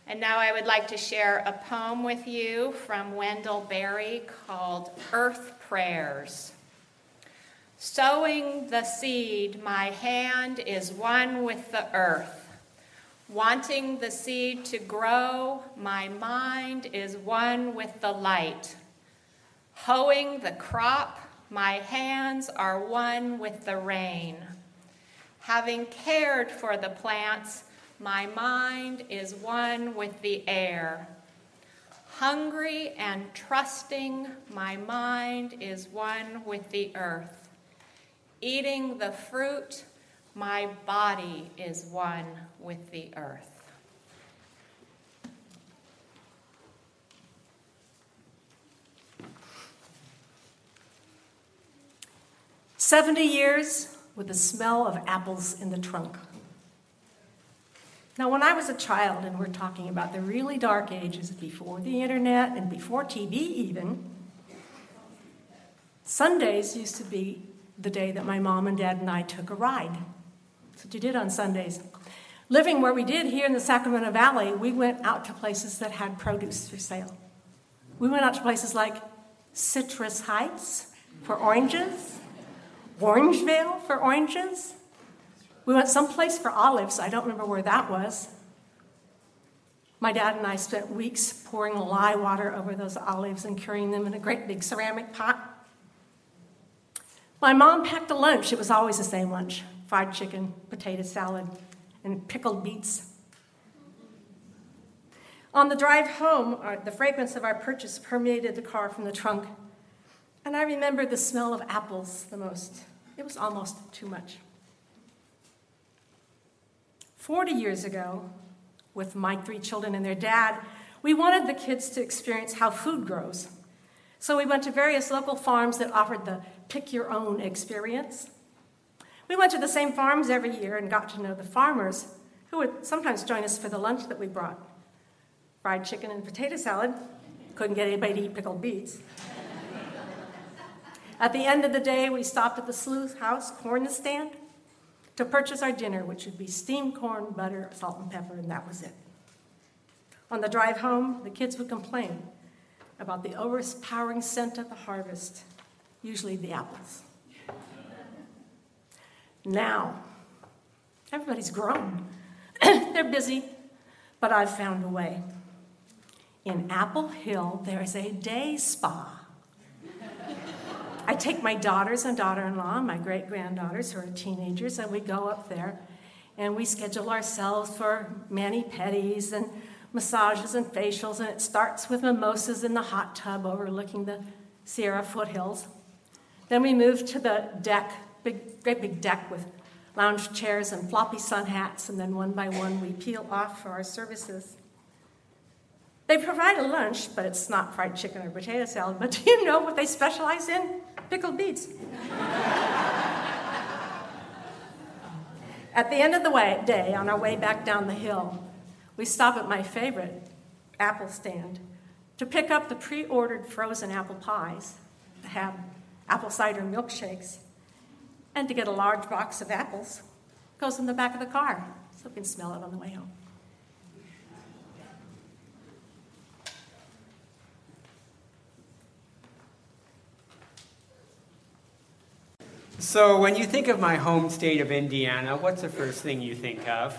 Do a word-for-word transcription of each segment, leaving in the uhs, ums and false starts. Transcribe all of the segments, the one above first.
And now I would like to share a poem with you from Wendell Berry called Earth Prayers. Sowing the seed, my hand is one with the earth. Wanting the seed to grow, my mind is one with the light. Hoeing the crop, my hands are one with the rain. Having cared for the plants, my mind is one with the air. Hungry and trusting, my mind is one with the earth. Eating the fruit, my body is one with the earth. Seventy years with the smell of apples in the trunk. Now, when I was a child, and we're talking about the really dark ages before the internet and before T V even, Sundays used to be the day that my mom and dad and I took a ride. That's what you did on Sundays. Living where we did here in the Sacramento Valley, we went out to places that had produce for sale. We went out to places like Citrus Heights for oranges, Orangevale for oranges. We went someplace for olives. I don't remember where that was. My dad and I spent weeks pouring lye water over those olives and curing them in a great big ceramic pot. My mom packed a lunch. It was always the same lunch: fried chicken, potato salad, and pickled beets. On the drive home, the fragrance of our purchase permeated the car from the trunk, and I remember the smell of apples the most. It was almost too much. Forty years ago, with my three children and their dad, we wanted the kids to experience how food grows. So we went to various local farms that offered the pick-your-own experience. We went to the same farms every year and got to know the farmers, who would sometimes join us for the lunch that we brought. Fried chicken and potato salad. Couldn't get anybody to eat pickled beets. At the end of the day, we stopped at the Sleuth House corn stand to purchase our dinner, which would be steamed corn, butter, salt, and pepper, and that was it. On the drive home, the kids would complain about the overpowering scent of the harvest, usually the apples. Now, everybody's grown. They're busy, but I've found a way. In Apple Hill, there is a day spa. I take my daughters and daughter-in-law, my great-granddaughters who are teenagers, and we go up there, and we schedule ourselves for mani-pedis and massages and facials, and it starts with mimosas in the hot tub overlooking the Sierra foothills. Then we move to the deck, big, great big deck with lounge chairs and floppy sun hats, and then one by one we peel off for our services. They provide a lunch, but it's not fried chicken or potato salad. But do you know what they specialize in? Pickled beets. At the end of the way, day, on our way back down the hill, we stop at my favorite apple stand to pick up the pre-ordered frozen apple pies, to have apple cider milkshakes, and to get a large box of apples. It goes in the back of the car, so we can smell it on the way home. So when you think of my home state of Indiana, what's the first thing you think of?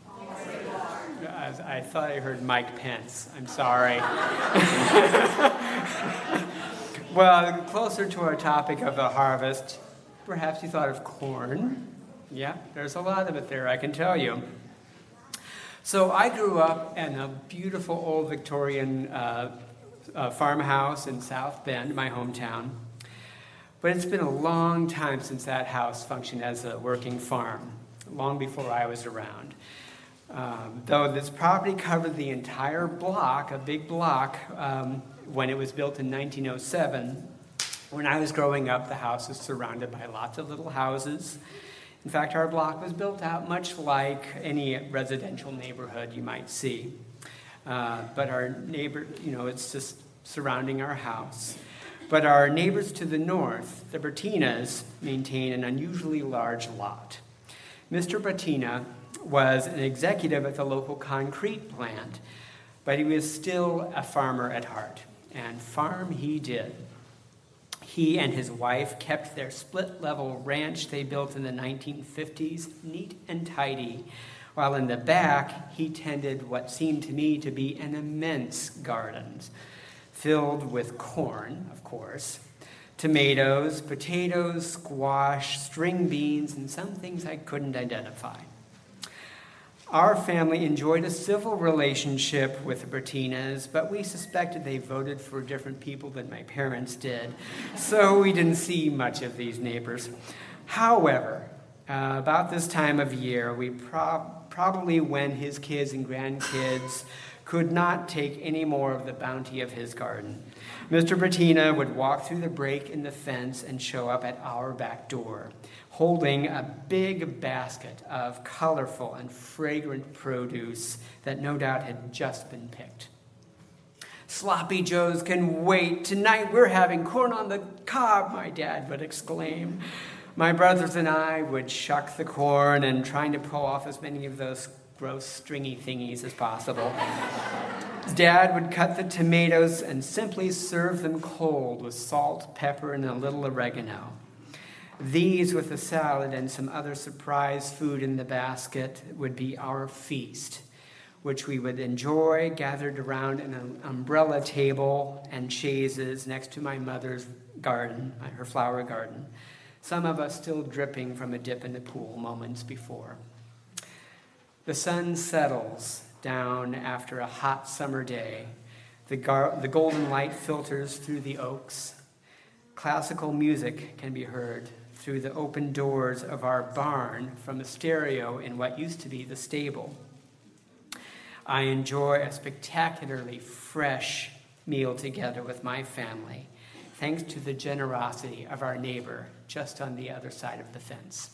I, I thought I heard Mike Pence. I'm sorry. Well, closer to our topic of the harvest, perhaps you thought of corn. Yeah, there's a lot of it there, I can tell you. So I grew up in a beautiful old Victorian uh, uh, farmhouse in South Bend, my hometown. But it's been a long time since that house functioned as a working farm, long before I was around. Um, though this property covered the entire block, a big block, um, when it was built in nineteen oh seven. When I was growing up, the house was surrounded by lots of little houses. In fact, our block was built out much like any residential neighborhood you might see. Uh, but our neighbor, you know, it's just surrounding our house. But our neighbors to the north, the Bertinas, maintain an unusually large lot. Mister Bertina was an executive at the local concrete plant, but he was still a farmer at heart, and farm he did. He and his wife kept their split-level ranch they built in the nineteen fifties neat and tidy, while in the back he tended what seemed to me to be an immense garden, filled with corn, of course, tomatoes, potatoes, squash, string beans, and some things I couldn't identify. Our family enjoyed a civil relationship with the Bertinas, but we suspected they voted for different people than my parents did, so we didn't see much of these neighbors. However, uh, about this time of year, we prob- probably when his kids and grandkids could not take any more of the bounty of his garden, Mister Bertina would walk through the break in the fence and show up at our back door, holding a big basket of colorful and fragrant produce that no doubt had just been picked. "Sloppy Joes can wait. Tonight we're having corn on the cob," my dad would exclaim. My brothers and I would shuck the corn and trying to pull off as many of those gross stringy thingies as possible. Dad would cut the tomatoes and simply serve them cold with salt, pepper, and a little oregano. These, with a salad and some other surprise food in the basket, would be our feast, which we would enjoy gathered around an umbrella table and chaises next to my mother's garden, her flower garden, some of us still dripping from a dip in the pool moments before. The sun settles down after a hot summer day. The, gar- the golden light filters through the oaks. Classical music can be heard through the open doors of our barn from a stereo in what used to be the stable. I enjoy a spectacularly fresh meal together with my family, thanks to the generosity of our neighbor just on the other side of the fence.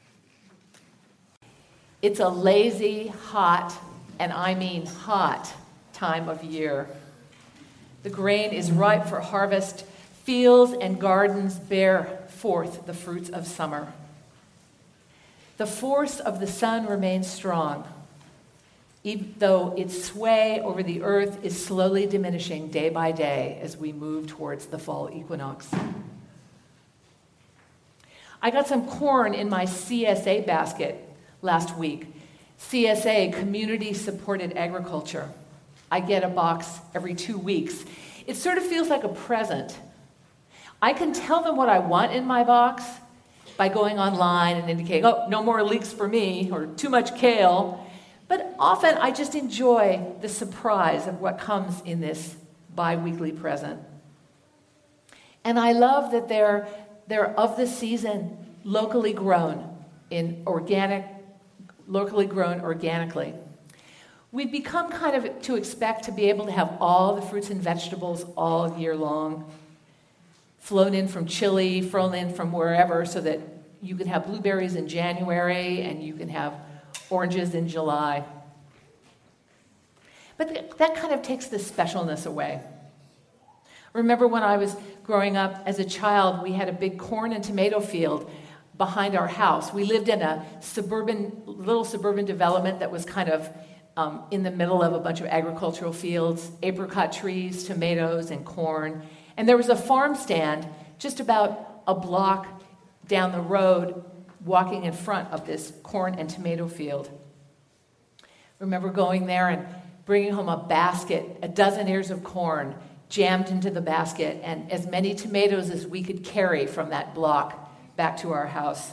It's a lazy, hot, and I mean hot time of year. The grain is ripe for harvest. Fields and gardens bear forth the fruits of summer. The force of the sun remains strong, even though its sway over the earth is slowly diminishing day by day as we move towards the fall equinox. I got some corn in my C S A basket last week. C S A, Community Supported Agriculture. I get a box every two weeks. It sort of feels like a present. I can tell them what I want in my box by going online and indicating, oh, no more leeks for me, or too much kale. But often I just enjoy the surprise of what comes in this bi-weekly present. And I love that they're, they're of the season, locally grown, in organic, locally grown organically. We've become kind of to expect to be able to have all the fruits and vegetables all year long, flown in from Chile, flown in from wherever, so that you can have blueberries in January and you can have oranges in July. But th- that kind of takes the specialness away. Remember when I was growing up as a child, we had a big corn and tomato field behind our house. We lived in a suburban, little suburban development that was kind of um, in the middle of a bunch of agricultural fields, apricot trees, tomatoes, and corn. And there was a farm stand just about a block down the road, walking in front of this corn and tomato field. Remember going there and bringing home a basket, a dozen ears of corn jammed into the basket, and as many tomatoes as we could carry from that block back to our house.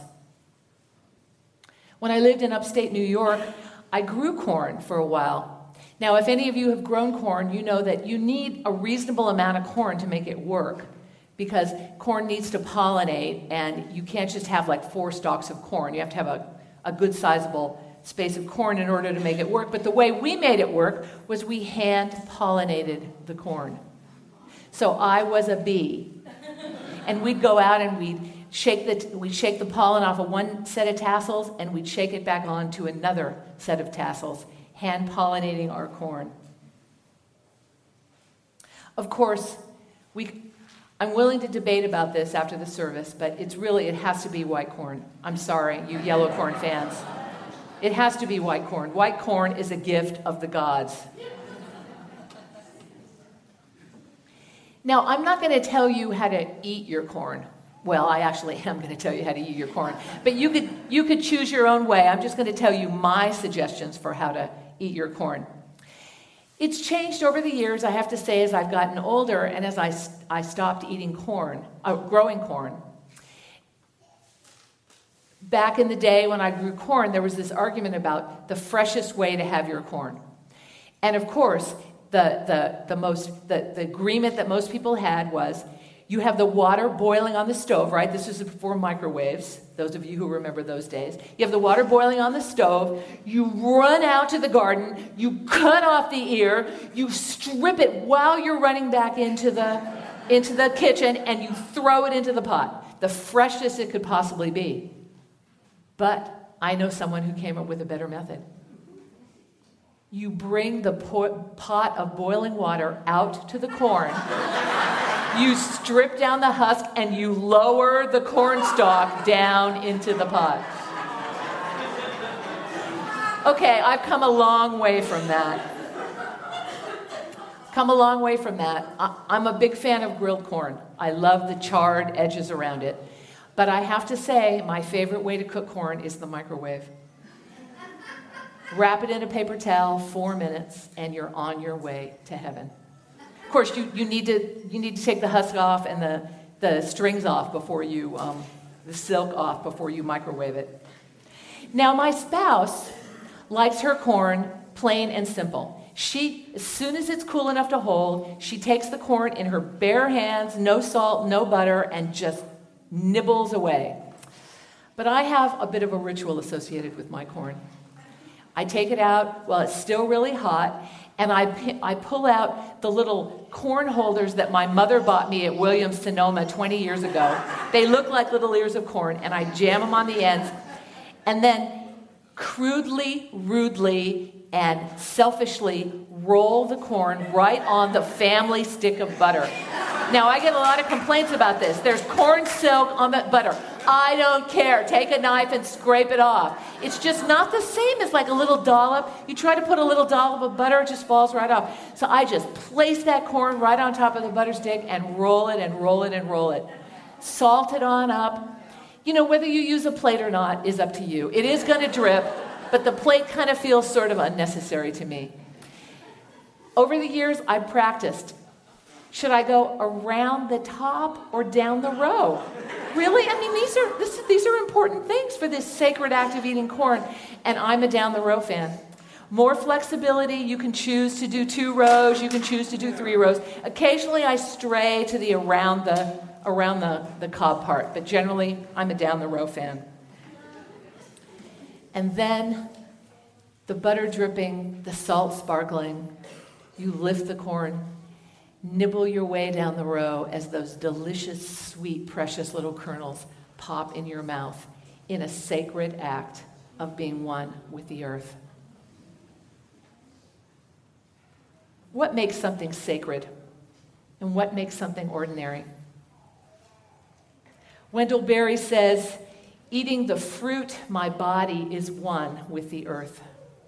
When I lived in upstate New York, I grew corn for a while. Now, if any of you have grown corn, you know that you need a reasonable amount of corn to make it work, because corn needs to pollinate, and you can't just have like four stalks of corn. You have to have a, a good sizable space of corn in order to make it work. But the way we made it work was we hand pollinated the corn. So I was a bee, and we'd go out and we'd shake the we'd shake the pollen off of one set of tassels, and we'd shake it back on to another set of tassels, hand pollinating our corn. Of course, we I'm willing to debate about this after the service, but it's really, it has to be white corn. I'm sorry, you yellow corn fans. It has to be white corn. White corn is a gift of the gods. Now, I'm not going to tell you how to eat your corn. Well, I actually am going to tell you how to eat your corn. But you could, you could choose your own way. I'm just going to tell you my suggestions for how to eat your corn. It's changed over the years, I have to say, as I've gotten older and as I, I stopped eating corn, uh, growing corn. Back in the day when I grew corn, there was this argument about the freshest way to have your corn. And of course, the, the, the, most, the, the agreement that most people had was, you have the water boiling on the stove, right? This was before microwaves, those of you who remember those days. You have the water boiling on the stove, you run out to the garden, you cut off the ear, you strip it while you're running back into the, into the kitchen, and you throw it into the pot. The freshest it could possibly be. But I know someone who came up with a better method. You bring the po- pot of boiling water out to the corn. You strip down the husk and you lower the corn stalk down into the pot. Okay, I've come a long way from that. Come a long way from that. I- I'm a big fan of grilled corn. I love the charred edges around it. But I have to say, my favorite way to cook corn is the microwave. Wrap it in a paper towel, four minutes, and you're on your way to heaven. Of course, you, you need to you need to take the husk off and the, the strings off before you, um, the silk off before you microwave it. Now, my spouse likes her corn plain and simple. She, as soon as it's cool enough to hold, she takes the corn in her bare hands, no salt, no butter, and just nibbles away. But I have a bit of a ritual associated with my corn. I take it out while it's still really hot, and I, I pull out the little corn holders that my mother bought me at Williams-Sonoma twenty years ago. They look like little ears of corn, and I jam them on the ends, and then crudely, rudely, and selfishly roll the corn right on the family stick of butter. Now, I get a lot of complaints about this. There's corn silk on the butter. I don't care. Take a knife and scrape it off. It's just not the same as like a little dollop. You try to put a little dollop of butter, it just falls right off. So I just place that corn right on top of the butter stick and roll it and roll it and roll it. Salt it on up. You know, whether you use a plate or not is up to you. It is going to drip, but the plate kind of feels sort of unnecessary to me. Over the years, I've practiced. Should I go around the top or down the row? Really? I mean, these are this, these are important things for this sacred act of eating corn, and I'm a down the row fan. More flexibility, you can choose to do two rows, you can choose to do three rows. Occasionally I stray to the around the around the, the cob part, but generally I'm a down the row fan. And then the butter dripping, the salt sparkling, you lift the corn, nibble your way down the row as those delicious, sweet, precious little kernels pop in your mouth in a sacred act of being one with the earth. What makes something sacred and what makes something ordinary? Wendell Berry says, eating the fruit, my body is one with the earth.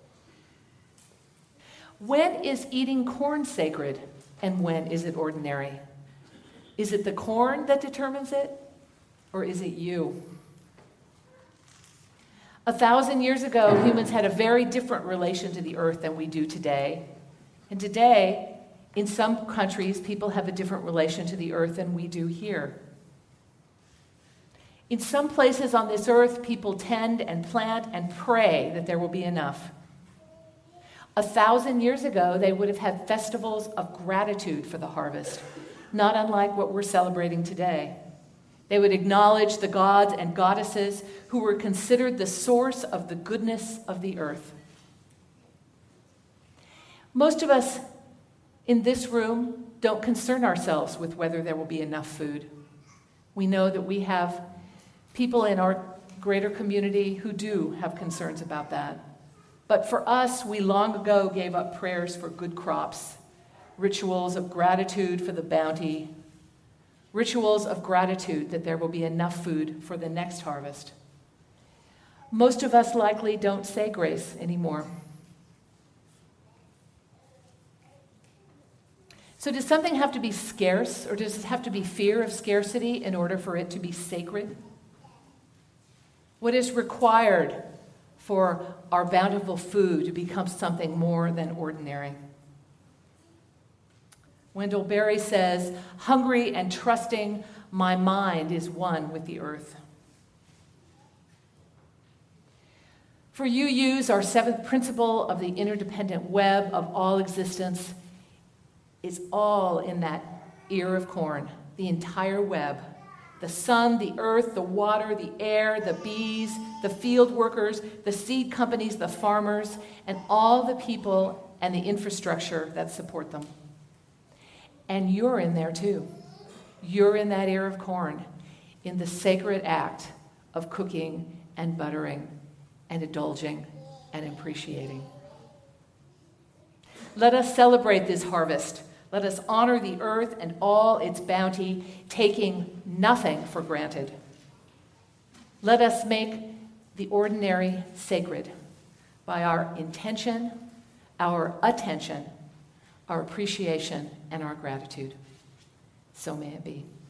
When is eating corn sacred? And when is it ordinary? Is it the corn that determines it, or is it you? A thousand years ago, humans had a very different relation to the earth than we do today. And today, in some countries, people have a different relation to the earth than we do here. In some places on this earth, people tend and plant and pray that there will be enough. A thousand years ago, they would have had festivals of gratitude for the harvest, not unlike what we're celebrating today. They would acknowledge the gods and goddesses who were considered the source of the goodness of the earth. Most of us in this room don't concern ourselves with whether there will be enough food. We know that we have people in our greater community who do have concerns about that. But for us, we long ago gave up prayers for good crops, rituals of gratitude for the bounty, rituals of gratitude that there will be enough food for the next harvest. Most of us likely don't say grace anymore. So does something have to be scarce, or does it have to be fear of scarcity in order for it to be sacred? What is required for our bountiful food to become something more than ordinary? Wendell Berry says, hungry and trusting, my mind is one with the earth. For U U's, our seventh principle of the interdependent web of all existence is all in that ear of corn, the entire web. The sun, the earth, the water, the air, the bees, the field workers, the seed companies, the farmers, and all the people and the infrastructure that support them. And you're in there too. You're in that ear of corn, in the sacred act of cooking and buttering and indulging and appreciating. Let us celebrate this harvest. Let us honor the earth and all its bounty, taking nothing for granted. Let us make the ordinary sacred by our intention, our attention, our appreciation, and our gratitude. So may it be.